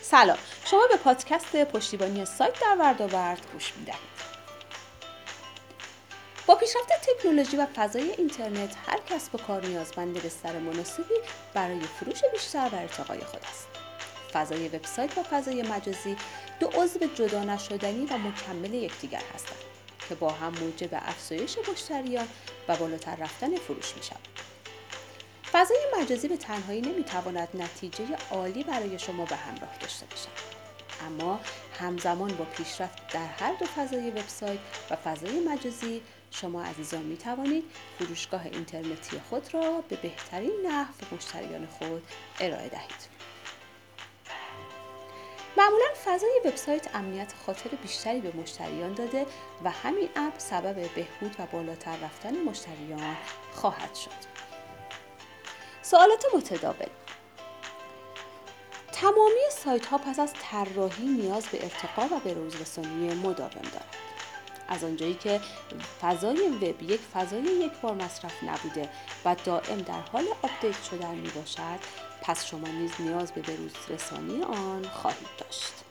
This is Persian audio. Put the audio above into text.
سلام، شما به پادکست پشتیبانی سایت در وردآورد گوش می‌دهید. با پیشرفت تکنولوژی و فضای اینترنت، هر کسب و کار نیازمند بستر مناسبی برای فروش بیشتر و ارتقای خود است. فضای وبسایت و فضای مجازی دو عضو جدا نشدنی و مکمل یکدیگر هستند که با هم موجب افزایش مشتریان و بالاتر رفتن فروش می‌شوند. فضای مجازی به تنهایی نمیتواند نتیجه عالی برای شما به همراه داشته باشد، اما همزمان با پیشرفت در هر دو فضای وبسایت و فضای مجازی، شما عزیزان می توانید فروشگاه اینترنتی خود را به بهترین نحو به مشتریان خود ارائه دهید. معمولاً فضای وبسایت امنیت خاطر بیشتری به مشتریان داده و همین امر سبب بهبود و بالاتر رفتن مشتریان خواهد شد. سوالات متداول: تمامی سایت‌ها پس از طراحی نیاز به ارتقا و به‌روزرسانی مداوم دارند. از آنجایی که فضای وب یک فضای یکبار مصرف نبوده و دائم در حال آپدیت شدن میباشد، پس شما نیز نیاز به به‌روزرسانی آن خواهید داشت.